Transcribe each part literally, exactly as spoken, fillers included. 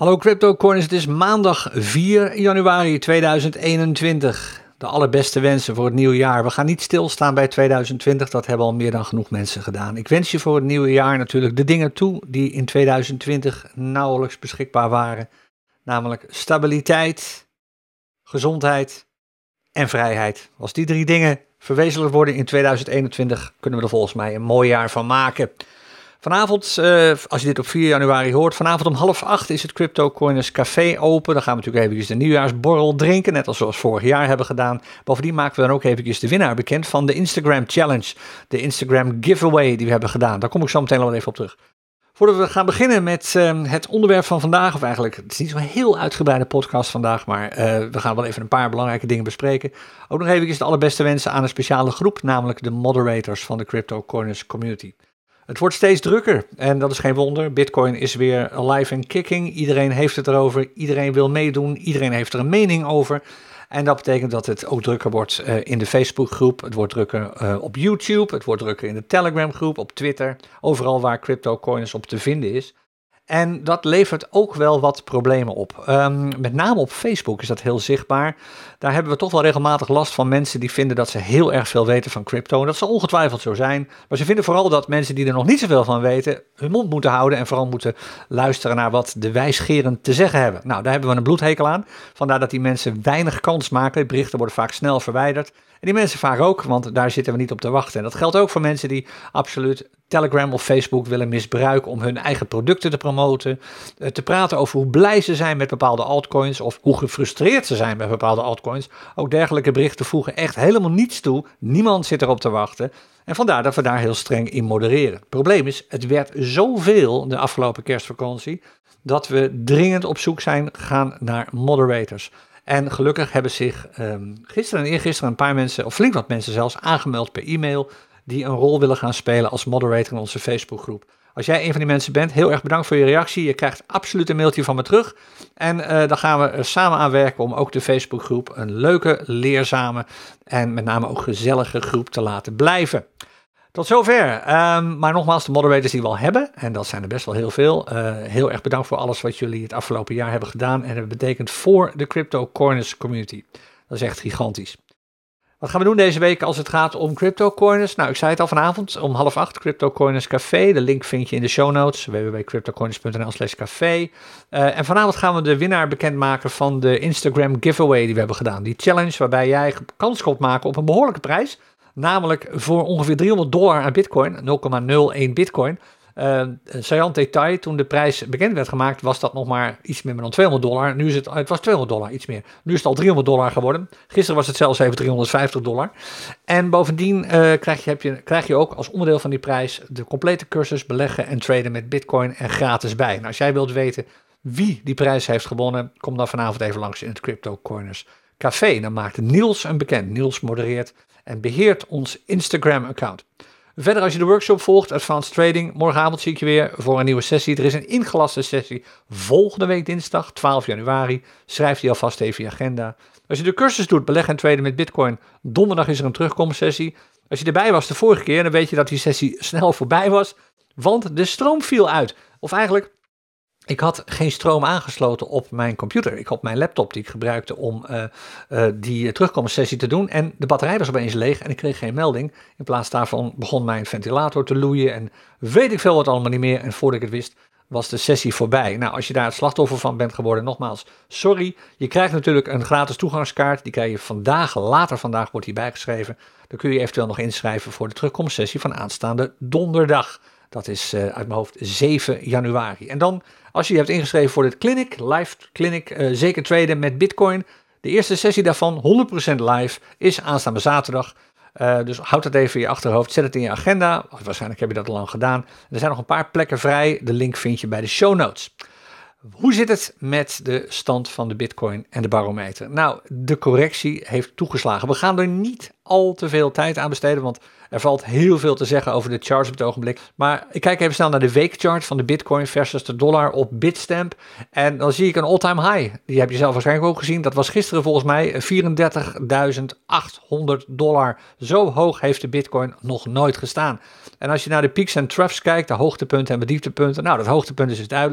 Hallo CryptoCorners, het is maandag vier januari tweeduizend eenentwintig. De allerbeste wensen voor het nieuwe jaar. We gaan niet stilstaan bij tweeduizend twintig, dat hebben al meer dan genoeg mensen gedaan. Ik wens je voor het nieuwe jaar natuurlijk de dingen toe die in tweeduizend twintig nauwelijks beschikbaar waren. Namelijk stabiliteit, gezondheid en vrijheid. Als die drie dingen verwezenlijkt worden in tweeduizend eenentwintig, kunnen we er volgens mij een mooi jaar van maken. Vanavond, uh, als je dit op vier januari hoort, vanavond om half acht is het CryptoCorners Café open. Dan gaan we natuurlijk eventjes de nieuwjaarsborrel drinken, net als we vorig jaar hebben gedaan. Bovendien maken we dan ook eventjes de winnaar bekend van de Instagram Challenge, de Instagram Giveaway die we hebben gedaan. Daar kom ik zo meteen al even op terug. Voordat we gaan beginnen met uh, het onderwerp van vandaag, of eigenlijk, het is niet zo'n heel uitgebreide podcast vandaag, maar uh, we gaan wel even een paar belangrijke dingen bespreken. Ook nog eventjes de allerbeste wensen aan een speciale groep, namelijk de moderators van de CryptoCorners community. Het wordt steeds drukker en dat is geen wonder. Bitcoin is weer alive and kicking. Iedereen heeft het erover, iedereen wil meedoen, iedereen heeft er een mening over. En dat betekent dat het ook drukker wordt uh, in de Facebookgroep, het wordt drukker uh, op YouTube, het wordt drukker in de Telegram-groep, op Twitter, overal waar CryptoCorners op te vinden is. En dat levert ook wel wat problemen op. Um, met name op Facebook is dat heel zichtbaar. Daar hebben we toch wel regelmatig last van mensen die vinden dat ze heel erg veel weten van crypto. En dat zal ongetwijfeld zo zijn. Maar ze vinden vooral dat mensen die er nog niet zoveel van weten hun mond moeten houden en vooral moeten luisteren naar wat de wijsgerend te zeggen hebben. Nou, daar hebben we een bloedhekel aan. Vandaar dat die mensen weinig kans maken. De berichten worden vaak snel verwijderd. En die mensen vaak ook, want daar zitten we niet op te wachten. En dat geldt ook voor mensen die absoluut Telegram of Facebook willen misbruiken om hun eigen producten te promoten. Te praten over hoe blij ze zijn met bepaalde altcoins of hoe gefrustreerd ze zijn met bepaalde altcoins. Ook dergelijke berichten voegen echt helemaal niets toe. Niemand zit erop te wachten. En vandaar dat we daar heel streng in modereren. Het probleem is, het werd zoveel de afgelopen kerstvakantie dat we dringend op zoek zijn gegaan naar moderators. En gelukkig hebben zich um, gisteren en eergisteren een paar mensen, of flink wat mensen zelfs, aangemeld per e-mail die een rol willen gaan spelen als moderator in onze Facebookgroep. Als jij een van die mensen bent, heel erg bedankt voor je reactie. Je krijgt absoluut een mailtje van me terug. En uh, dan gaan we er samen aan werken om ook de Facebookgroep een leuke, leerzame en met name ook gezellige groep te laten blijven. Tot zover. Um, maar nogmaals, de moderators die we al hebben, en dat zijn er best wel heel veel. Uh, heel erg bedankt voor alles wat jullie het afgelopen jaar hebben gedaan. En dat betekent voor de CryptoCorners community. Dat is echt gigantisch. Wat gaan we doen deze week als het gaat om CryptoCorners? Nou, ik zei het al vanavond om half acht, CryptoCorners Café. De link vind je in de show notes, w w w punt cryptocorners punt n l slash café. Uh, en vanavond gaan we de winnaar bekendmaken van de Instagram giveaway die we hebben gedaan. Die challenge waarbij jij kans komt maken op een behoorlijke prijs. Namelijk voor ongeveer driehonderd dollar aan bitcoin, nul komma nul één bitcoin. Uh, een saillant detail, toen de prijs bekend werd gemaakt, was dat nog maar iets meer dan tweehonderd dollar. Nu is het, het was tweehonderd dollar, iets meer. Nu is het al driehonderd dollar geworden. Gisteren was het zelfs even driehonderdvijftig dollar. En bovendien uh, krijg, je, heb je, krijg je ook als onderdeel van die prijs de complete cursus beleggen en traden met bitcoin er gratis bij. Nou, als jij wilt weten wie die prijs heeft gewonnen, kom dan vanavond even langs in het CryptoCorners Café. Dan maakt Niels een bekend. Niels modereert en beheert ons Instagram-account. Verder, als je de workshop volgt, Advanced Trading, morgenavond zie ik je weer voor een nieuwe sessie. Er is een ingelaste sessie volgende week dinsdag, twaalf januari. Schrijf die alvast even in je agenda. Als je de cursus doet, beleggen en traden met bitcoin, donderdag is er een terugkomstsessie. Als je erbij was de vorige keer, dan weet je dat die sessie snel voorbij was, want de stroom viel uit. Of eigenlijk, ik had geen stroom aangesloten op mijn computer. Ik had mijn laptop die ik gebruikte om uh, uh, die terugkomstsessie te doen. En de batterij was opeens leeg en ik kreeg geen melding. In plaats daarvan begon mijn ventilator te loeien en weet ik veel wat allemaal niet meer. En voordat ik het wist, was de sessie voorbij. Nou, als je daar het slachtoffer van bent geworden, nogmaals, sorry. Je krijgt natuurlijk een gratis toegangskaart. Die krijg je vandaag, later vandaag wordt die bijgeschreven. Dan kun je eventueel nog inschrijven voor de terugkomstsessie van aanstaande donderdag. Dat is uh, uit mijn hoofd zeven januari. En dan, als je je hebt ingeschreven voor dit clinic, live clinic, uh, zeker traden met bitcoin. De eerste sessie daarvan, honderd procent live, is aanstaande zaterdag. Uh, dus houd dat even in je achterhoofd, zet het in je agenda. Waarschijnlijk heb je dat al lang gedaan. Er zijn nog een paar plekken vrij. De link vind je bij de show notes. Hoe zit het met de stand van de bitcoin en de barometer? Nou, de correctie heeft toegeslagen. We gaan er niet al te veel tijd aan besteden, want er valt heel veel te zeggen over de charts op het ogenblik. Maar ik kijk even snel naar de weekchart van de bitcoin versus de dollar op Bitstamp. En dan zie ik een all-time high. Die heb je zelf waarschijnlijk ook gezien. Dat was gisteren volgens mij vierendertigduizend achthonderd dollar. Zo hoog heeft de bitcoin nog nooit gestaan. En als je naar de peaks en troughs kijkt, de hoogtepunten en de dieptepunten. Nou, dat hoogtepunt is dus duidelijk.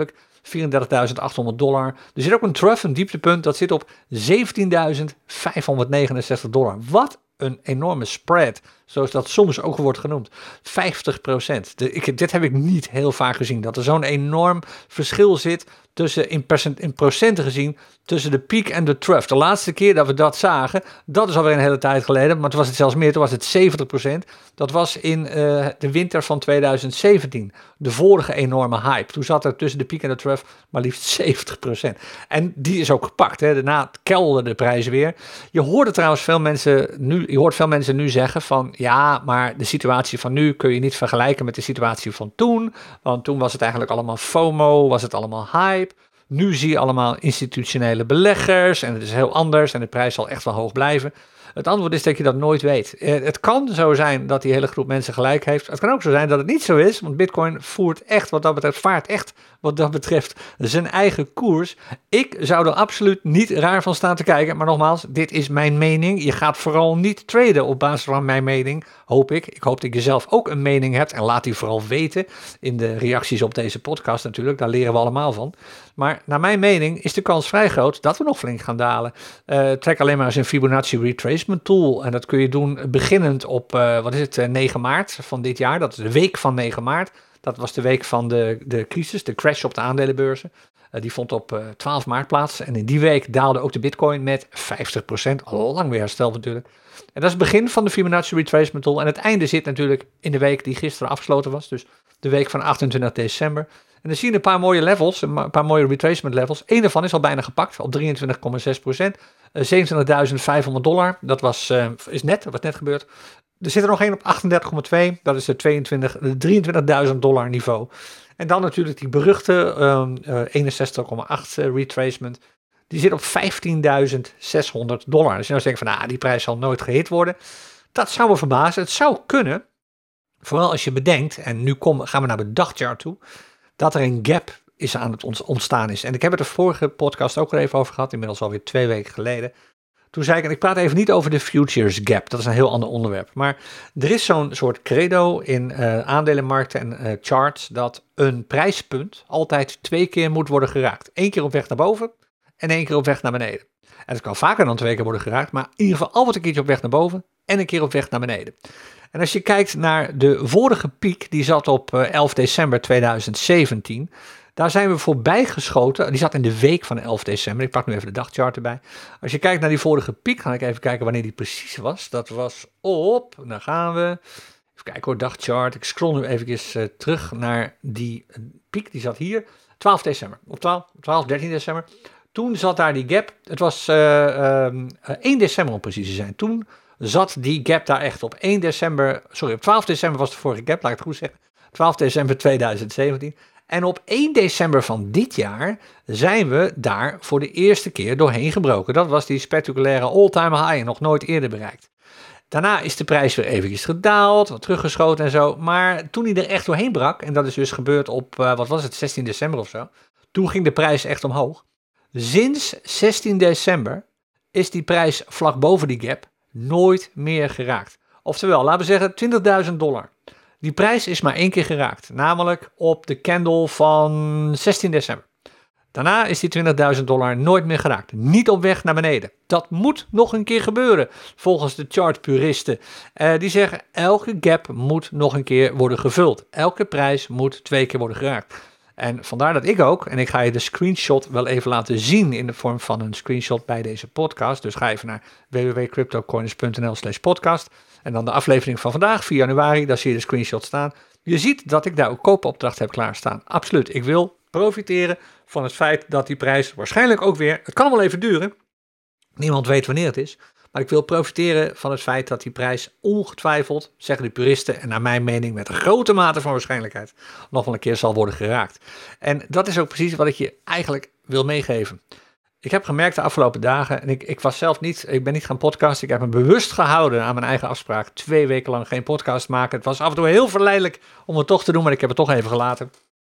vierendertigduizend achthonderd dollar. Er zit ook een trough, een dieptepunt, dat zit op zeventienduizend vijfhonderdnegenenzestig dollar. Wat een enorme spread, zoals dat soms ook wordt genoemd. vijftig procent. De, ik, dit heb ik niet heel vaak gezien, dat er zo'n enorm verschil zit tussen in, percent, in procenten gezien tussen de piek en de trough. De laatste keer dat we dat zagen, dat is alweer een hele tijd geleden, maar toen was het zelfs meer, toen was het zeventig procent. Dat was in uh, de winter van tweeduizend zeventien, de vorige enorme hype. Toen zat er tussen de piek en de trough maar liefst zeventig procent. En die is ook gepakt. Hè. Daarna kelderden de prijzen weer. Je hoort trouwens veel mensen nu, je hoort veel mensen nu zeggen van ja, maar de situatie van nu kun je niet vergelijken met de situatie van toen, want toen was het eigenlijk allemaal FOMO, was het allemaal hype. Nu zie je allemaal institutionele beleggers en het is heel anders en de prijs zal echt wel hoog blijven. Het antwoord is dat je dat nooit weet. Het kan zo zijn dat die hele groep mensen gelijk heeft. Het kan ook zo zijn dat het niet zo is, want Bitcoin voert echt wat dat betreft, vaart echt wat dat betreft zijn eigen koers. Ik zou er absoluut niet raar van staan te kijken, maar nogmaals, dit is mijn mening. Je gaat vooral niet traden op basis van mijn mening, hoop ik. Ik hoop dat je zelf ook een mening hebt en laat die vooral weten in de reacties op deze podcast natuurlijk. Daar leren we allemaal van. Maar naar mijn mening is de kans vrij groot dat we nog flink gaan dalen. Uh, trek alleen maar eens een Fibonacci retracement tool. En dat kun je doen beginnend op, uh, wat is het, uh, negen maart van dit jaar. Dat is de week van negen maart. Dat was de week van de, de crisis, de crash op de aandelenbeurzen. Uh, die vond op uh, twaalf maart plaats. En in die week daalde ook de Bitcoin met vijftig procent. Al lang weer hersteld natuurlijk. En dat is het begin van de Fibonacci retracement tool. En het einde zit natuurlijk in de week die gisteren afgesloten was. Dus de week van achtentwintig december. En dan zie je een paar mooie levels, een paar mooie retracement levels. Eén daarvan is al bijna gepakt, op drieëntwintig komma zes procent. Uh, zevenentwintigduizend vijfhonderd dollar, dat was, uh, is net, dat was net gebeurd. Er zit er nog één op achtendertig komma twee, dat is de drieëntwintigduizend dollar niveau. En dan natuurlijk die beruchte um, uh, eenenzestig komma acht uh, retracement. Die zit op vijftienduizend zeshonderd dollar. Dus je nou denkt van, nou, die prijs zal nooit gehit worden. Dat zou me verbazen. Het zou kunnen, vooral als je bedenkt, en nu kom, gaan we naar de dagchart toe, dat er een gap is aan het ontstaan is. En ik heb het de vorige podcast ook al even over gehad, inmiddels alweer twee weken geleden. Toen zei ik, en ik praat even niet over de futures gap, dat is een heel ander onderwerp. Maar er is zo'n soort credo in uh, aandelenmarkten en uh, charts, dat een prijspunt altijd twee keer moet worden geraakt. Eén keer op weg naar boven en één keer op weg naar beneden. En het kan vaker dan twee keer worden geraakt, maar in ieder geval altijd een keertje op weg naar boven en een keer op weg naar beneden. En als je kijkt naar de vorige piek, die zat op elf december tweeduizend zeventien, daar zijn we voorbij geschoten. Die zat in de week van elf december. Ik pak nu even de dagchart erbij. Als je kijkt naar die vorige piek, ga ik even kijken wanneer die precies was. Dat was op, daar gaan we. Even kijken hoor, dagchart. Ik scroll nu even uh, terug naar die uh, piek, die zat hier. twaalf december, op twaalf, twaalf, dertien december. Toen zat daar die gap. Het was uh, um, uh, één december om precies te zijn. Toen zat die gap daar echt op één december, sorry, op twaalf december was de vorige gap, laat ik het goed zeggen, twaalf december tweeduizend zeventien. En op één december van dit jaar zijn we daar voor de eerste keer doorheen gebroken. Dat was die spectaculaire all-time high, nog nooit eerder bereikt. Daarna is de prijs weer eventjes gedaald, wat teruggeschoten en zo. Maar toen hij er echt doorheen brak, en dat is dus gebeurd op, uh, wat was het, zestien december of zo. Toen ging de prijs echt omhoog. Sinds zestien december is die prijs vlak boven die gap nooit meer geraakt. Oftewel, laten we zeggen twintigduizend dollar. Die prijs is maar één keer geraakt, namelijk op de candle van zestien december. Daarna is die twintigduizend dollar nooit meer geraakt. Niet op weg naar beneden. Dat moet nog een keer gebeuren, volgens de chartpuristen. Uh, die zeggen, elke gap moet nog een keer worden gevuld. Elke prijs moet twee keer worden geraakt. En vandaar dat ik ook, en ik ga je de screenshot wel even laten zien in de vorm van een screenshot bij deze podcast. Dus ga even naar w w w punt cryptocoiners punt n l slash podcast. En dan de aflevering van vandaag, vier januari, daar zie je de screenshot staan. Je ziet dat ik daar ook koopopdracht heb klaarstaan. Absoluut, ik wil profiteren van het feit dat die prijs waarschijnlijk ook weer, het kan wel even duren, niemand weet wanneer het is, maar ik wil profiteren van het feit dat die prijs ongetwijfeld, zeggen de puristen en naar mijn mening met een grote mate van waarschijnlijkheid, nog wel een keer zal worden geraakt. En dat is ook precies wat ik je eigenlijk wil meegeven. Ik heb gemerkt de afgelopen dagen, en ik, ik was zelf niet, ik ben niet gaan podcasten, ik heb me bewust gehouden aan mijn eigen afspraak, twee weken lang geen podcast maken. Het was af en toe heel verleidelijk om het toch te doen, maar ik heb het toch even gelaten.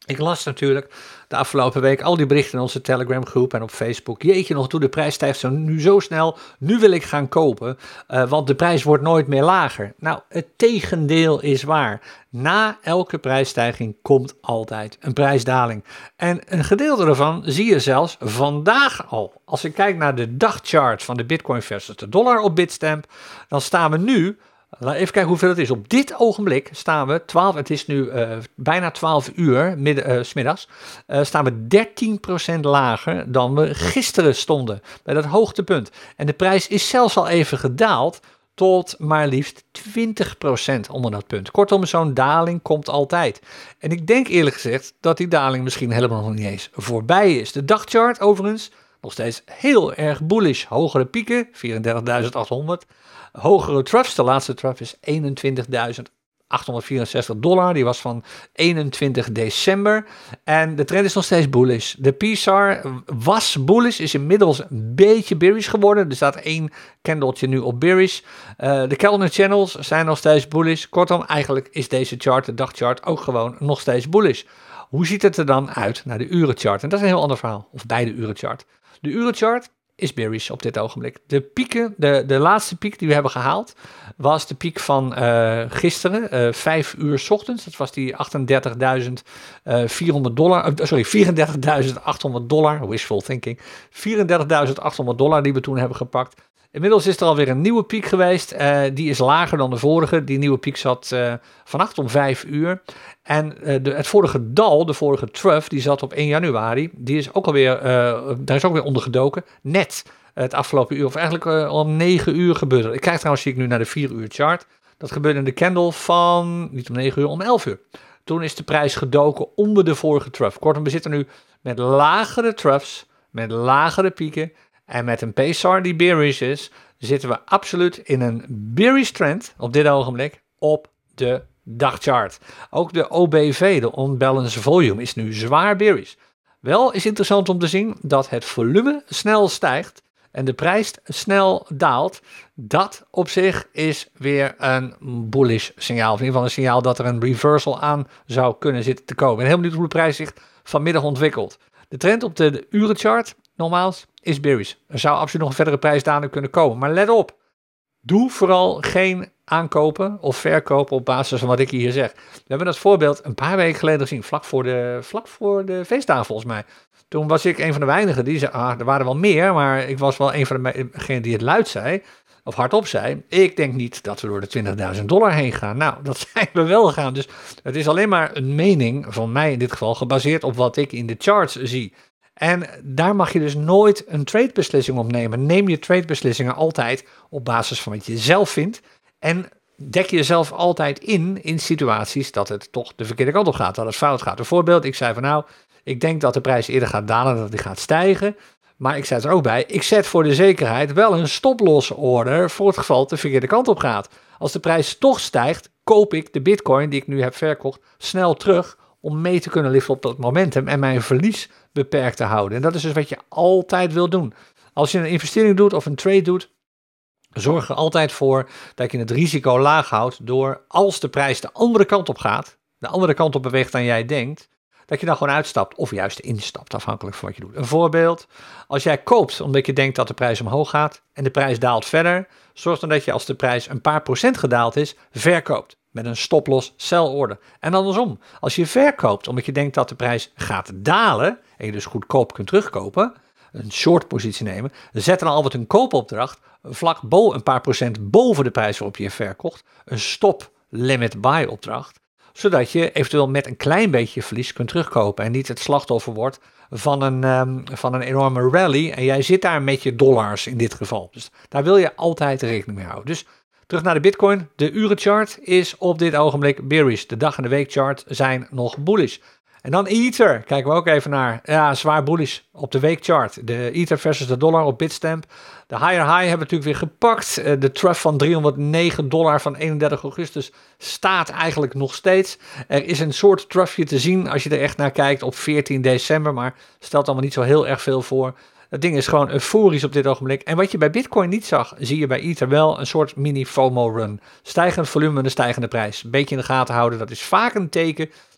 Ik las natuurlijk de afgelopen week al die berichten in onze Telegram groep en op Facebook. Jeetje nog, toe, de prijs stijgt zo, nu zo snel, nu wil ik gaan kopen, uh, want de prijs wordt nooit meer lager. Nou, het tegendeel is waar. Na elke prijsstijging komt altijd een prijsdaling. En een gedeelte daarvan zie je zelfs vandaag al. Als ik kijk naar de dagchart van de Bitcoin versus de dollar op Bitstamp, dan staan we nu... Even kijken hoeveel het is. Op dit ogenblik staan we, twaalf, het is nu uh, bijna twaalf uur, midden, uh, 's middags, uh, staan we dertien procent lager dan we gisteren stonden, bij dat hoogtepunt. En de prijs is zelfs al even gedaald tot maar liefst twintig procent onder dat punt. Kortom, zo'n daling komt altijd. En ik denk eerlijk gezegd dat die daling misschien helemaal nog niet eens voorbij is. De dagchart overigens, nog steeds heel erg bullish. Hogere pieken, vierendertigduizend achthonderd. Hogere troughs, de laatste trough is eenentwintigduizend achthonderdvierenzestig dollar. Die was van eenentwintig december. En de trend is nog steeds bullish. De P S A R was bullish, is inmiddels een beetje bearish geworden. Er staat één candletje nu op bearish. Uh, de Kellner channels zijn nog steeds bullish. Kortom, eigenlijk is deze chart, de dagchart, ook gewoon nog steeds bullish. Hoe ziet het er dan uit naar de urenchart? En dat is een heel ander verhaal. Of bij de urenchart. De urenchart is bearish op dit ogenblik. De pieken, de, de laatste piek die we hebben gehaald, was de piek van uh, gisteren, uh, vijf uur 's ochtends. Dat was die achtendertigduizend vierhonderd dollar, uh, sorry, vierendertigduizend achthonderd dollar, wishful thinking, vierendertigduizend achthonderd dollar die we toen hebben gepakt. Inmiddels is er alweer een nieuwe piek geweest, uh, die is lager dan de vorige. Die nieuwe piek zat uh, vannacht om vijf uur. En uh, de, het vorige dal, de vorige trough, die zat op één januari. Die is ook alweer, uh, daar is ook weer onder gedoken. Net het afgelopen uur, of eigenlijk uh, al negen uur gebeurde. Ik kijk trouwens, zie ik nu naar de vier uur chart. Dat gebeurde in de candle van, niet om negen uur, om elf uur. Toen is de prijs gedoken onder de vorige trough. Kortom, we zitten nu met lagere troughs, met lagere pieken. En met een P S A R die bearish is, zitten we absoluut in een bearish trend op dit ogenblik op de dagchart. Ook de O B V, de Unbalanced Volume, is nu zwaar bearish. Wel is interessant om te zien dat het volume snel stijgt en de prijs snel daalt. Dat op zich is weer een bullish signaal. Of in ieder geval een signaal dat er een reversal aan zou kunnen zitten te komen. Ik ben heel benieuwd hoe de prijs zich vanmiddag ontwikkelt. De trend op de, de urenchart, nogmaals, is bearish. Er zou absoluut nog een verdere prijsdaling kunnen komen. Maar let op, doe vooral geen aankopen of verkopen op basis van wat ik hier zeg. We hebben dat voorbeeld een paar weken geleden gezien, vlak voor de, vlak voor de feestdagen volgens mij. Toen was ik een van de weinigen die zei, ah, er waren wel meer, maar ik was wel een van degenen die het luid zei, of hardop zei. Ik denk niet dat we door de twintigduizend dollar heen gaan. Nou, dat zijn we wel gegaan. Dus het is alleen maar een mening van mij in dit geval, gebaseerd op wat ik in de charts zie. En daar mag je dus nooit een tradebeslissing op nemen. Neem je tradebeslissingen altijd op basis van wat je zelf vindt. En dek jezelf altijd in, in situaties dat het toch de verkeerde kant op gaat, dat het fout gaat. Bijvoorbeeld, ik zei van nou, ik denk dat de prijs eerder gaat dalen dan dat die gaat stijgen. Maar ik zei er ook bij, ik zet voor de zekerheid wel een stop-loss order voor het geval het de verkeerde kant op gaat. Als de prijs toch stijgt, koop ik de bitcoin die ik nu heb verkocht snel terug om mee te kunnen liften op dat momentum en mijn verlies beperkt te houden. En dat is dus wat je altijd wil doen. Als je een investering doet of een trade doet, zorg er altijd voor dat je het risico laag houdt door, als de prijs de andere kant op gaat, de andere kant op beweegt dan jij denkt, dat je dan gewoon uitstapt of juist instapt, afhankelijk van wat je doet. Een voorbeeld, als jij koopt omdat je denkt dat de prijs omhoog gaat en de prijs daalt verder, zorg dan dat je als de prijs een paar procent gedaald is, verkoopt met een stop-loss sell order. En andersom, als je verkoopt omdat je denkt dat de prijs gaat dalen en je dus goedkoop kunt terugkopen, een short positie nemen, zet dan al wat een koopopdracht vlak bo- een paar procent boven de prijs waarop je je verkocht, een stop limit buy opdracht, zodat je eventueel met een klein beetje verlies kunt terugkopen en niet het slachtoffer wordt van een, um, van een enorme rally en jij zit daar met je dollars in dit geval. Dus daar wil je altijd rekening mee houden. Dus terug naar de Bitcoin. De urenchart is op dit ogenblik bearish. De dag- en de weekchart zijn nog bullish. En dan Ether, kijken we ook even naar. Ja, zwaar bullish op de weekchart. De Ether versus de dollar op Bitstamp. De higher high hebben we natuurlijk weer gepakt. De trough van driehonderdnegen dollar van eenendertig augustus staat eigenlijk nog steeds. Er is een soort troughje te zien als je er echt naar kijkt op veertien december. Maar stelt allemaal niet zo heel erg veel voor. Het ding is gewoon euforisch op dit ogenblik. En wat je bij Bitcoin niet zag, zie je bij Ether wel een soort mini FOMO run. Stijgend volume en een stijgende prijs. Een beetje in de gaten houden, dat is vaak een teken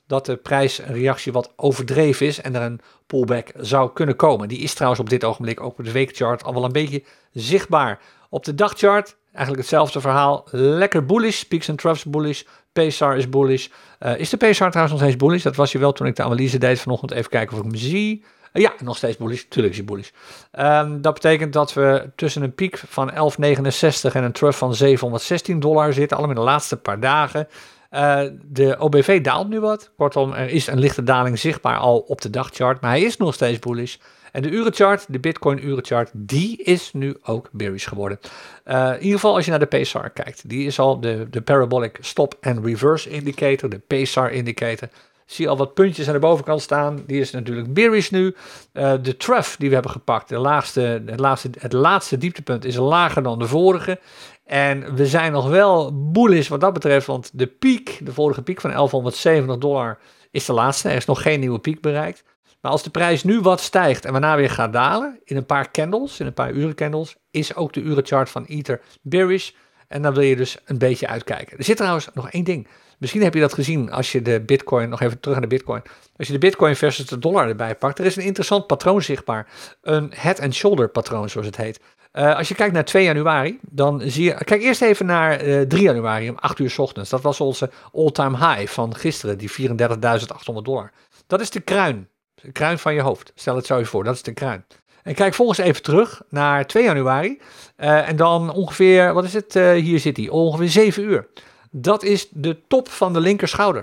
dat de prijsreactie wat overdreven is en er een pullback zou kunnen komen. Die is trouwens op dit ogenblik ook op de weekchart al wel een beetje zichtbaar. Op de dagchart eigenlijk hetzelfde verhaal. Lekker bullish, peaks and troughs bullish, Paysar is bullish. Uh, is de Paysar trouwens nog steeds bullish? Dat was je wel toen ik de analyse deed vanochtend. Even kijken of ik hem zie. Uh, ja, nog steeds bullish. Tuurlijk is hij bullish. Um, dat betekent dat we tussen een piek van elf negenenzestig en een trough van zevenhonderdzestien dollar zitten. Allemaal in de laatste paar dagen. Uh, de O B V daalt nu wat. Kortom, er is een lichte daling zichtbaar al op de dagchart. Maar hij is nog steeds bullish. En de urenchart, de Bitcoin urenchart, die is nu ook bearish geworden. Uh, in ieder geval als je naar de Paysar kijkt. Die is al de, de Parabolic Stop and Reverse Indicator, de Paysar Indicator. Zie je al wat puntjes aan de bovenkant staan. Die is natuurlijk bearish nu. Uh, de trough die we hebben gepakt, de laagste, het, laatste, het laatste dieptepunt, is lager dan de vorige. En we zijn nog wel bullish wat dat betreft, want de piek, de vorige piek van elfhonderdzeventig dollar, is de laatste. Er is nog geen nieuwe piek bereikt. Maar als de prijs nu wat stijgt en waarna weer gaat dalen, in een paar candles, in een paar uren candles, is ook de urenchart van Ether bearish. En dan wil je dus een beetje uitkijken. Er zit trouwens nog één ding. Misschien heb je dat gezien als je de Bitcoin, nog even terug naar de Bitcoin. Als je de Bitcoin versus de dollar erbij pakt, er is een interessant patroon zichtbaar. Een head and shoulder patroon, zoals het heet. Uh, als je kijkt naar twee januari, dan zie je... Kijk eerst even naar uh, drie januari om acht uur 's ochtends. Dat was onze all-time high van gisteren, die vierendertigduizend achthonderd dollar. Dat is de kruin. De kruin van je hoofd. Stel het zo je voor, dat is de kruin. En kijk volgens even terug naar twee januari. Uh, en dan ongeveer, wat is het? Uh, hier zit hij, ongeveer zeven uur. Dat is de top van de linkerschouder.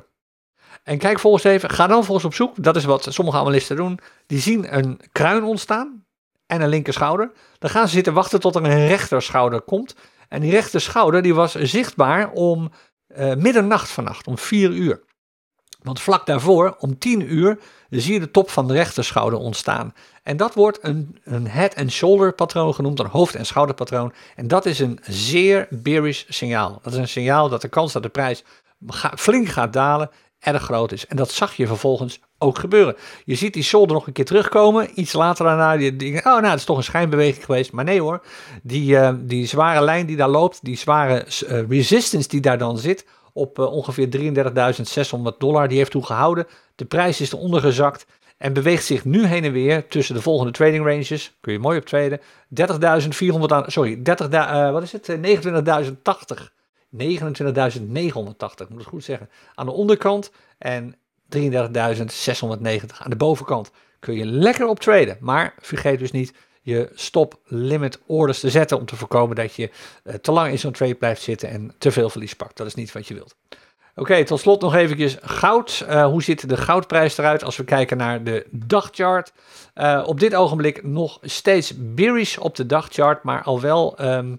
En kijk volgens even, ga dan volgens op zoek. Dat is wat sommige analisten doen. Die zien een kruin ontstaan en een linkerschouder. Dan gaan ze zitten wachten tot er een rechterschouder komt. En die rechterschouder die was zichtbaar om uh, middernacht vannacht, om vier uur. Want vlak daarvoor, om tien uur, zie je de top van de rechterschouder ontstaan. En dat wordt een, een head and shoulder patroon genoemd, een hoofd- en schouderpatroon. En dat is een zeer bearish signaal. Dat is een signaal dat de kans dat de prijs ga, flink gaat dalen erg groot is. En dat zag je vervolgens ook gebeuren. Je ziet die shoulder nog een keer terugkomen. Iets later daarna, je denkt, oh nou, het is toch een schijnbeweging geweest. Maar nee hoor, die, uh, die zware lijn die daar loopt, die zware uh, resistance die daar dan zit, op uh, ongeveer drieëndertigduizend zeshonderd dollar, die heeft toen gehouden. De prijs is eronder gezakt en beweegt zich nu heen en weer tussen de volgende trading ranges. Kun je mooi op traden. dertigduizend vierhonderd, sorry, dertig, uh, wat is het? negenentwintigduizend tachtig. negenentwintigduizend negenhonderdtachtig, moet ik goed zeggen. Aan de onderkant en drieëndertigduizend zeshonderdnegentig aan de bovenkant. Kun je lekker op traden, maar vergeet dus niet je stop-limit orders te zetten om te voorkomen dat je uh, te lang in zo'n trade blijft zitten en te veel verlies pakt. Dat is niet wat je wilt. Oké, okay, tot slot nog eventjes goud. Uh, hoe ziet de goudprijs eruit als we kijken naar de dagchart? Uh, op dit ogenblik nog steeds bearish op de dagchart, maar al wel... Um,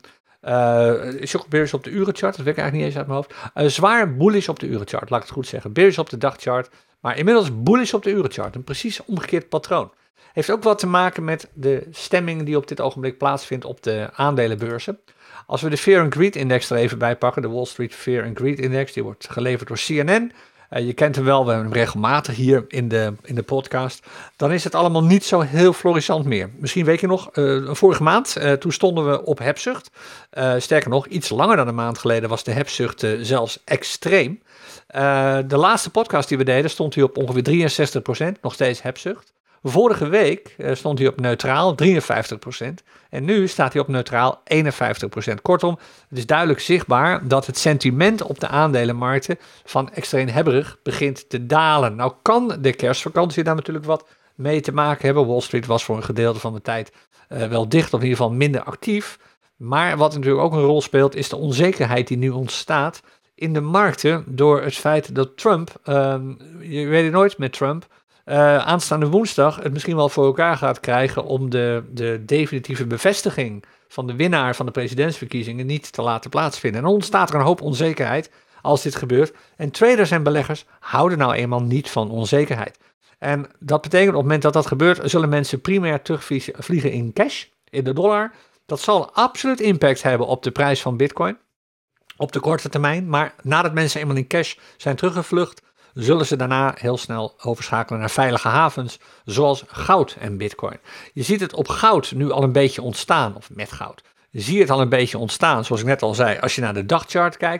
Uh, is ook bearish op de urenchart, dat weet ik eigenlijk niet eens uit mijn hoofd. Uh, zwaar bullish op de urenchart, laat ik het goed zeggen. Bearish op de dagchart, maar inmiddels bullish op de urenchart. Een precies omgekeerd patroon. Heeft ook wat te maken met de stemming die op dit ogenblik plaatsvindt op de aandelenbeurzen. Als we de Fear and Greed Index er even bij pakken, de Wall Street Fear and Greed Index, die wordt geleverd door C N N. Uh, je kent hem wel, we hebben hem regelmatig hier in de, in de podcast. Dan is het allemaal niet zo heel florissant meer. Misschien weet je nog, uh, vorige maand, uh, toen stonden we op hebzucht. Uh, sterker nog, iets langer dan een maand geleden was de hebzucht uh, zelfs extreem. Uh, de laatste podcast die we deden stond hij op ongeveer drieënzestig procent, nog steeds hebzucht. Vorige week uh, stond hij op neutraal, drieënvijftig procent. En nu staat hij op neutraal, eenenvijftig procent. Kortom, het is duidelijk zichtbaar dat het sentiment op de aandelenmarkten van extreem hebberig begint te dalen. Nou kan de kerstvakantie daar natuurlijk wat mee te maken hebben. Wall Street was voor een gedeelte van de tijd uh, wel dicht, of in ieder geval minder actief. Maar wat natuurlijk ook een rol speelt, is de onzekerheid die nu ontstaat in de markten door het feit dat Trump, uh, je weet het nooit met Trump, Uh, aanstaande woensdag het misschien wel voor elkaar gaat krijgen om de, de definitieve bevestiging van de winnaar van de presidentsverkiezingen niet te laten plaatsvinden. En dan ontstaat er een hoop onzekerheid als dit gebeurt. En traders en beleggers houden nou eenmaal niet van onzekerheid. En dat betekent op het moment dat dat gebeurt, zullen mensen primair terugvliegen in cash, in de dollar. Dat zal absoluut impact hebben op de prijs van Bitcoin op de korte termijn. Maar nadat mensen eenmaal in cash zijn teruggevlucht, zullen ze daarna heel snel overschakelen naar veilige havens, zoals goud en Bitcoin. Je ziet het op goud nu al een beetje ontstaan, of met goud. Je ziet het al een beetje ontstaan, zoals ik net al zei, als je naar de dagchart kijkt.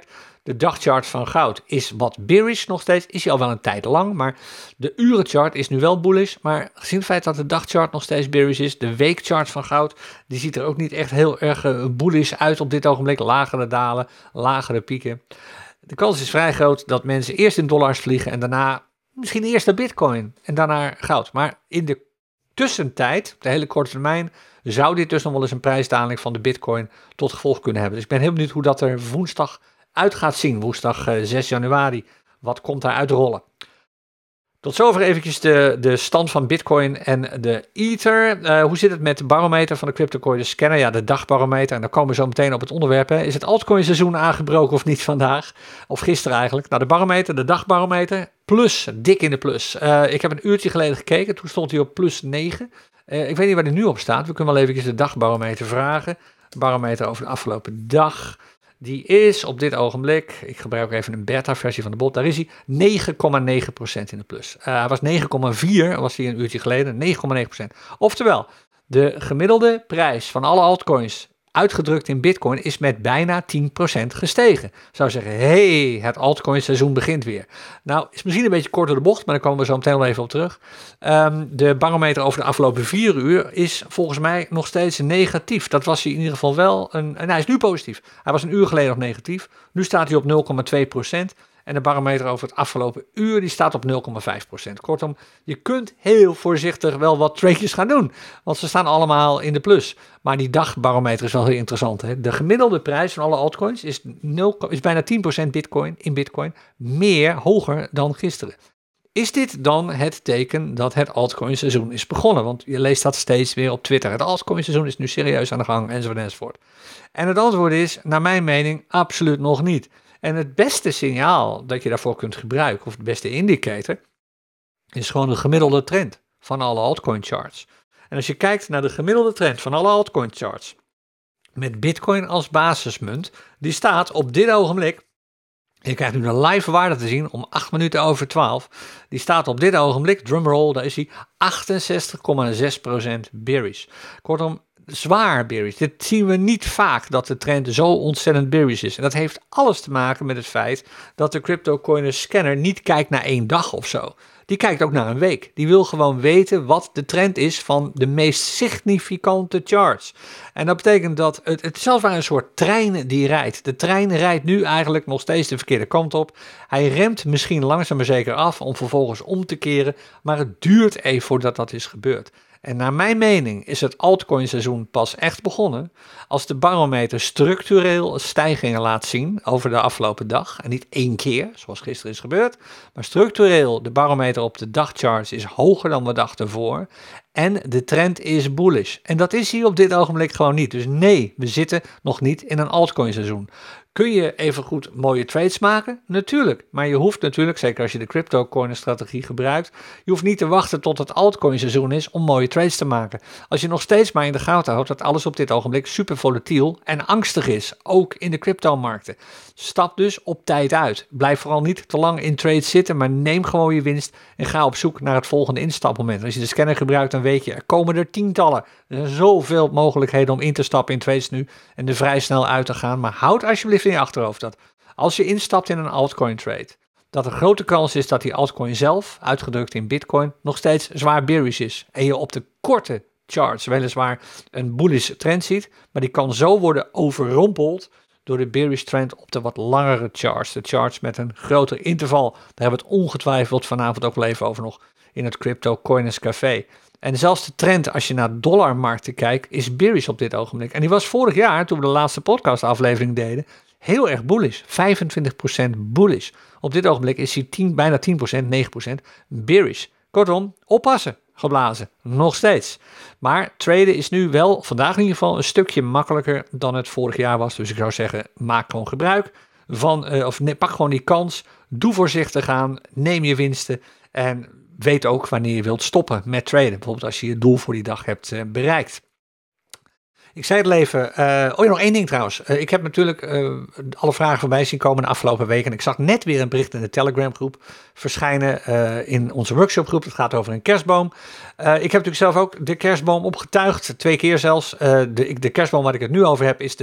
De dagchart van goud is wat bearish nog steeds. Is hij al wel een tijd lang, maar de urenchart is nu wel bullish. Maar gezien het feit dat de dagchart nog steeds bearish is, de weekchart van goud, die ziet er ook niet echt heel erg uh, bullish uit op dit ogenblik. Lagere dalen, lagere pieken. De kans is vrij groot dat mensen eerst in dollars vliegen en daarna misschien eerst naar bitcoin en daarna goud. Maar in de tussentijd, op de hele korte termijn, zou dit dus nog wel eens een prijsdaling van de bitcoin tot gevolg kunnen hebben. Dus ik ben heel benieuwd hoe dat er woensdag uit gaat zien. Woensdag uh, zes januari. Wat komt daar uitrollen? Tot zover eventjes de, de stand van Bitcoin en de Ether. Uh, hoe zit het met de barometer van de CryptoCoin scanner? Ja, de dagbarometer. En dan komen we zo meteen op het onderwerp. Hè. Is het altcoin seizoen aangebroken of niet vandaag? Of gisteren eigenlijk? Nou, de barometer, de dagbarometer. Plus, dik in de plus. Uh, ik heb een uurtje geleden gekeken. Toen stond hij op plus negen. Uh, ik weet niet waar hij nu op staat. We kunnen wel eventjes de dagbarometer vragen. De barometer over de afgelopen dag. Die is op dit ogenblik, ik gebruik even een beta-versie van de bot, daar is hij negen komma negen procent in de plus. Uh, hij was negen komma vier, was hij een uurtje geleden, negen komma negen procent. Oftewel, de gemiddelde prijs van alle altcoins, uitgedrukt in bitcoin, is met bijna tien procent gestegen. Ik zou zeggen, hé, hey, het altcoin seizoen begint weer. Nou, is misschien een beetje kort door de bocht, maar daar komen we zo meteen wel even op terug. Um, de barometer over de afgelopen vier uur is volgens mij nog steeds negatief. Dat was hij in ieder geval wel, een, en hij is nu positief. Hij was een uur geleden nog negatief. Nu staat hij op nul komma twee procent. En de barometer over het afgelopen uur die staat op nul komma vijf procent. Kortom, je kunt heel voorzichtig wel wat tradejes gaan doen. Want ze staan allemaal in de plus. Maar die dagbarometer is wel heel interessant. Hè? De gemiddelde prijs van alle altcoins is, nul, is bijna tien procent bitcoin in bitcoin. Meer, hoger dan gisteren. Is dit dan het teken dat het altcoin seizoen is begonnen? Want je leest dat steeds weer op Twitter. Het altcoin seizoen is nu serieus aan de gang, enzovoort enzovoort. En het antwoord is, naar mijn mening, absoluut nog niet. En het beste signaal dat je daarvoor kunt gebruiken, of de beste indicator, is gewoon de gemiddelde trend van alle altcoin charts. En als je kijkt naar de gemiddelde trend van alle altcoin charts, met Bitcoin als basismunt, die staat op dit ogenblik, je krijgt nu de live waarde te zien om acht minuten over twaalf, die staat op dit ogenblik, drumroll, daar is hij achtenzestig komma zes procent bearish. Kortom, zwaar bearish. Dit zien we niet vaak, dat de trend zo ontzettend bearish is. En dat heeft alles te maken met het feit dat de CryptoCoin scanner niet kijkt naar één dag of zo. Die kijkt ook naar een week. Die wil gewoon weten wat de trend is van de meest significante charts. En dat betekent dat het, het is als een soort trein die rijdt. De trein rijdt nu eigenlijk nog steeds de verkeerde kant op. Hij remt misschien langzaam maar zeker af om vervolgens om te keren. Maar het duurt even voordat dat is gebeurd. En naar mijn mening is het altcoin seizoen pas echt begonnen als de barometer structureel stijgingen laat zien over de afgelopen dag. En niet één keer, zoals gisteren is gebeurd, maar structureel de barometer op de dagcharts is hoger dan we dachten ervoor. En de trend is bullish. En dat is hier op dit ogenblik gewoon niet. Dus nee, we zitten nog niet in een altcoin seizoen. Kun je even goed mooie trades maken? Natuurlijk. Maar je hoeft natuurlijk, zeker als je de CryptoCoin strategie gebruikt, je hoeft niet te wachten tot het altcoin seizoen is om mooie trades te maken. Als je nog steeds maar in de gaten houdt dat alles op dit ogenblik super volatiel en angstig is, ook in de cryptomarkten. Stap dus op tijd uit. Blijf vooral niet te lang in trades zitten, maar neem gewoon je winst en ga op zoek naar het volgende instapmoment. Als je de scanner gebruikt, dan weet je, er komen er tientallen. Er zijn zoveel mogelijkheden om in te stappen in trades nu en er vrij snel uit te gaan. Maar houd alsjeblieft in je achterhoofd dat als je instapt in een altcoin trade, dat er grote kans is dat die altcoin zelf, uitgedrukt in bitcoin, nog steeds zwaar bearish is. En je op de korte charts weliswaar een bullish trend ziet, maar die kan zo worden overrompeld door de bearish trend op de wat langere charts. De charts met een groter interval. Daar hebben we het ongetwijfeld vanavond ook wel even over nog in het CryptoCoiners Café. En zelfs de trend, als je naar dollarmarkten kijkt, is bearish op dit ogenblik. En die was vorig jaar, toen we de laatste podcastaflevering deden, heel erg bullish. vijfentwintig procent bullish. Op dit ogenblik is hij tien, bijna tien procent, negen procent bearish. Kortom, oppassen, geblazen. Nog steeds. Maar traden is nu wel, vandaag in ieder geval, een stukje makkelijker dan het vorig jaar was. Dus ik zou zeggen, maak gewoon gebruik van, uh, of nee, pak gewoon die kans. Doe voorzichtig aan, neem je winsten en weet ook wanneer je wilt stoppen met traden. Bijvoorbeeld als je je doel voor die dag hebt uh, bereikt. Ik zei het al even. Uh, oh ja, nog één ding trouwens. Uh, ik heb natuurlijk uh, alle vragen voorbij zien komen de afgelopen weken. En ik zag net weer een bericht in de Telegram groep verschijnen uh, in onze workshopgroep. Het gaat over een kerstboom. Uh, ik heb natuurlijk zelf ook de kerstboom opgetuigd. Twee keer zelfs. Uh, de, de kerstboom waar ik het nu over heb is de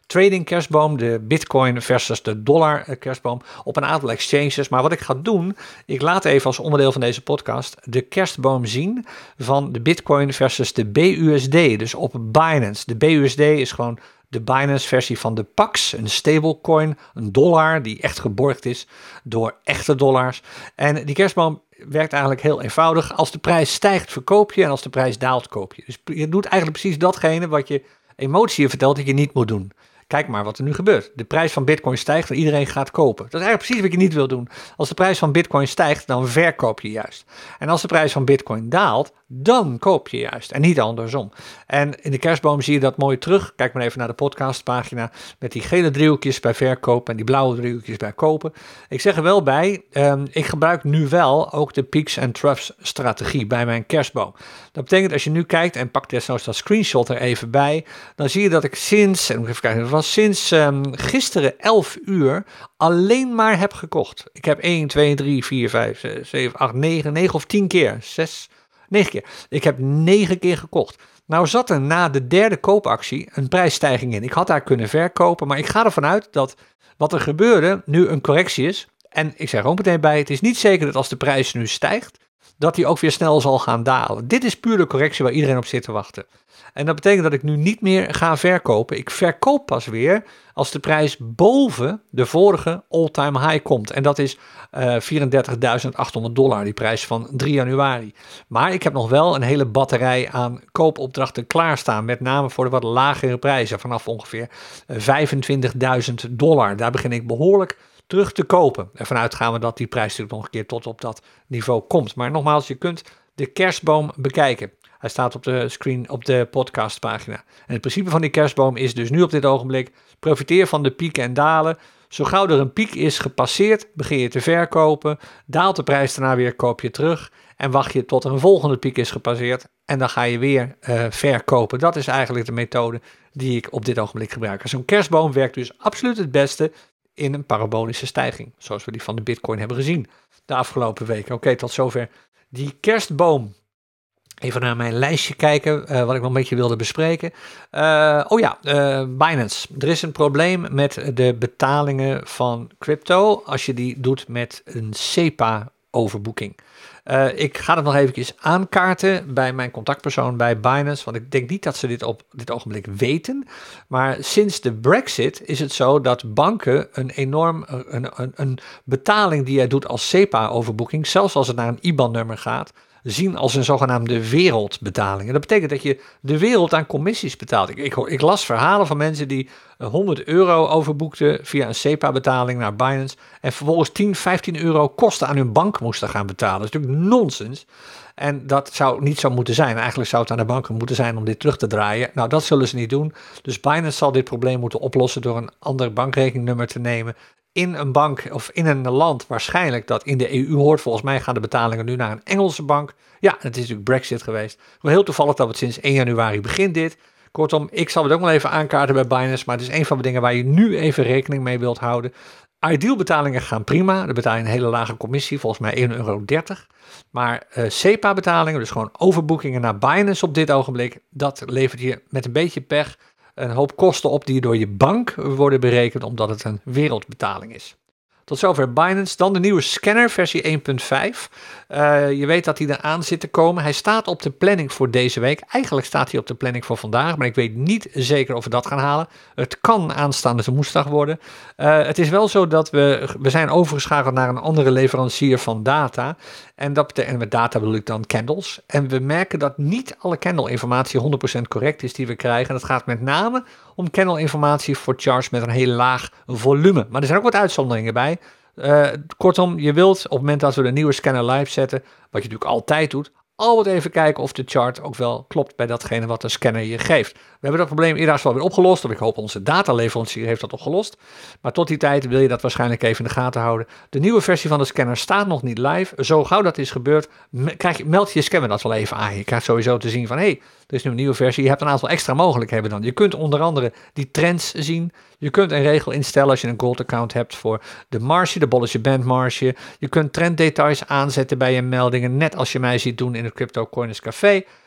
trading kerstboom, de bitcoin versus de dollar kerstboom, op een aantal exchanges. Maar wat ik ga doen, ik laat even als onderdeel van deze podcast de kerstboom zien van de bitcoin versus de B U S D, dus op Binance. De B U S D is gewoon de Binance-versie van de Pax, een stablecoin, een dollar die echt geborgd is door echte dollars. En die kerstboom werkt eigenlijk heel eenvoudig. Als de prijs stijgt, verkoop je en als de prijs daalt, koop je. Dus je doet eigenlijk precies datgene wat je emotie je vertelt dat je niet moet doen. Kijk maar wat er nu gebeurt. De prijs van bitcoin stijgt en iedereen gaat kopen. Dat is eigenlijk precies wat je niet wil doen. Als de prijs van bitcoin stijgt, dan verkoop je juist. En als de prijs van bitcoin daalt, dan koop je juist. En niet andersom. En in de kerstboom zie je dat mooi terug. Kijk maar even naar de podcastpagina met die gele driehoekjes bij verkopen en die blauwe driehoekjes bij kopen. Ik zeg er wel bij, um, ik gebruik nu wel ook de peaks and troughs strategie bij mijn kerstboom. Dat betekent als je nu kijkt en pak desnoods dat screenshot er even bij, dan zie je dat ik sinds, en even kijken, het was sinds um, gisteren elf uur alleen maar heb gekocht. Ik heb één, twee, drie, vier, vijf, zes, zeven, acht, negen, negen of tien keer, zes, negen keer. Ik heb negen keer gekocht. Nou zat er na de derde koopactie een prijsstijging in. Ik had daar kunnen verkopen, maar ik ga ervan uit dat wat er gebeurde nu een correctie is. En ik zeg er ook meteen bij, het is niet zeker dat als de prijs nu stijgt, dat die ook weer snel zal gaan dalen. Dit is puur de correctie waar iedereen op zit te wachten. En dat betekent dat ik nu niet meer ga verkopen. Ik verkoop pas weer als de prijs boven de vorige all-time high komt. En dat is uh, vierendertigduizend achthonderd dollar, die prijs van drie januari. Maar ik heb nog wel een hele batterij aan koopopdrachten klaarstaan. Met name voor de wat lagere prijzen, vanaf ongeveer vijfentwintigduizend dollar. Daar begin ik behoorlijk terug te kopen. Ervan uitgaan we dat die prijs natuurlijk nog een keer tot op dat niveau komt. Maar nogmaals, je kunt de kerstboom bekijken. Hij staat op de screen op de podcastpagina. En het principe van die kerstboom is dus nu op dit ogenblik: profiteer van de pieken en dalen. Zo gauw er een piek is gepasseerd, begin je te verkopen. Daalt de prijs daarna weer, koop je terug. En wacht je tot er een volgende piek is gepasseerd. En dan ga je weer uh, verkopen. Dat is eigenlijk de methode die ik op dit ogenblik gebruik. Zo'n kerstboom werkt dus absoluut het beste in een parabolische stijging. Zoals we die van de bitcoin hebben gezien de afgelopen weken. Oké, okay, tot zover die kerstboom. Even naar mijn lijstje kijken, uh, wat ik nog een beetje wilde bespreken. Uh, oh ja, uh, Binance. Er is een probleem met de betalingen van crypto als je die doet met een SEPA-overboeking. Uh, ik ga het nog eventjes aankaarten bij mijn contactpersoon bij Binance, want ik denk niet dat ze dit op dit ogenblik weten. Maar sinds de Brexit is het zo dat banken een enorm, een, een, een betaling die jij doet als SEPA-overboeking, zelfs als het naar een I B A N-nummer gaat, zien als een zogenaamde wereldbetaling. En dat betekent dat je de wereld aan commissies betaalt. Ik, ik, ik las verhalen van mensen die honderd euro overboekten via een SEPA-betaling naar Binance en vervolgens tien, vijftien euro kosten aan hun bank moesten gaan betalen. Dat is natuurlijk nonsens. En dat zou niet zo moeten zijn. Eigenlijk zou het aan de banken moeten zijn om dit terug te draaien. Nou, dat zullen ze niet doen. Dus Binance zal dit probleem moeten oplossen door een ander bankrekeningnummer te nemen in een bank of in een land waarschijnlijk dat in de E U hoort. Volgens mij gaan de betalingen nu naar een Engelse bank. Ja, het is natuurlijk Brexit geweest. Maar heel toevallig dat het sinds één januari begint dit. Kortom, ik zal het ook wel even aankaarten bij Binance, maar het is een van de dingen waar je nu even rekening mee wilt houden. Ideal betalingen gaan prima. Dan betaal je een hele lage commissie, volgens mij één euro dertig. Maar uh, SEPA betalingen, dus gewoon overboekingen naar Binance op dit ogenblik, dat levert je met een beetje pech een hoop kosten op die door je bank worden berekend, omdat het een wereldbetaling is. Tot zover Binance. Dan de nieuwe scanner, versie één punt vijf. Uh, je weet dat hij eraan zit te komen. Hij staat op de planning voor deze week. Eigenlijk staat hij op de planning voor vandaag, maar ik weet niet zeker of we dat gaan halen. Het kan aanstaande woensdag worden. Uh, het is wel zo dat we, we zijn overgeschakeld naar een andere leverancier van data. En, dat betekent, en met data bedoel ik dan candles. En we merken dat niet alle candle-informatie honderd procent correct is die we krijgen. En dat gaat met name om candle-informatie voor charts met een heel laag volume. Maar er zijn ook wat uitzonderingen bij. Uh, kortom, je wilt op het moment dat we de nieuwe scanner live zetten, wat je natuurlijk altijd doet, altijd even kijken of de chart ook wel klopt bij datgene wat de scanner je geeft. We hebben dat probleem eerder wel weer opgelost, of ik hoop onze dataleverancier heeft dat opgelost. Maar tot die tijd wil je dat waarschijnlijk even in de gaten houden. De nieuwe versie van de scanner staat nog niet live. Zo gauw dat is gebeurd, krijg je, meld je scanner dat wel even aan. Je krijgt sowieso te zien van, hé, hey, er is nu een nieuwe versie. Je hebt een aantal extra mogelijkheden dan. Je kunt onder andere die trends zien. Je kunt een regel instellen als je een gold account hebt voor de marge, de Bollinger Band marge. Je kunt trenddetails aanzetten bij je meldingen, net als je mij ziet doen in het Crypto Coiners Café.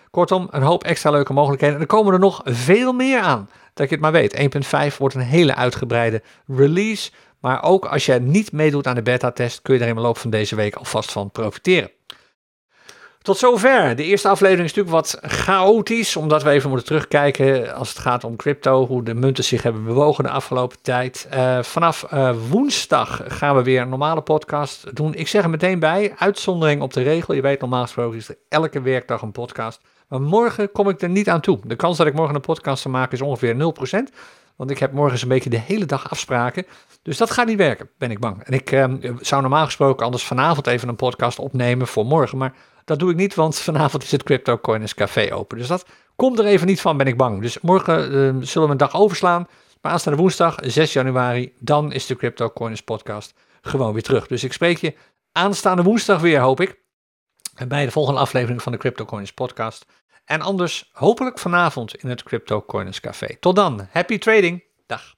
Kortom, een hoop extra leuke mogelijkheden. En er komen er nog veel meer aan, dat je het maar weet. één punt vijf wordt een hele uitgebreide release. Maar ook als je niet meedoet aan de beta-test, kun je er in de loop van deze week alvast van profiteren. Tot zover. De eerste aflevering is natuurlijk wat chaotisch, omdat we even moeten terugkijken als het gaat om crypto, hoe de munten zich hebben bewogen de afgelopen tijd. Uh, vanaf uh, woensdag gaan we weer een normale podcast doen. Ik zeg er meteen bij, uitzondering op de regel. Je weet, normaal gesproken is er elke werkdag een podcast. Maar morgen kom ik er niet aan toe. De kans dat ik morgen een podcast zal maken is ongeveer nul procent. Want ik heb morgen zo'n beetje de hele dag afspraken. Dus dat gaat niet werken, ben ik bang. En ik uh, zou normaal gesproken anders vanavond even een podcast opnemen voor morgen. Maar dat doe ik niet, want vanavond is het Crypto Coiners Café open. Dus dat komt er even niet van, ben ik bang. Dus morgen uh, zullen we een dag overslaan. Maar aanstaande woensdag, zes januari, dan is de Crypto Coiners podcast gewoon weer terug. Dus ik spreek je aanstaande woensdag weer, hoop ik. Bij de volgende aflevering van de Crypto Coiners podcast. En anders hopelijk vanavond in het Crypto Coiners Café. Tot dan, happy trading. Dag.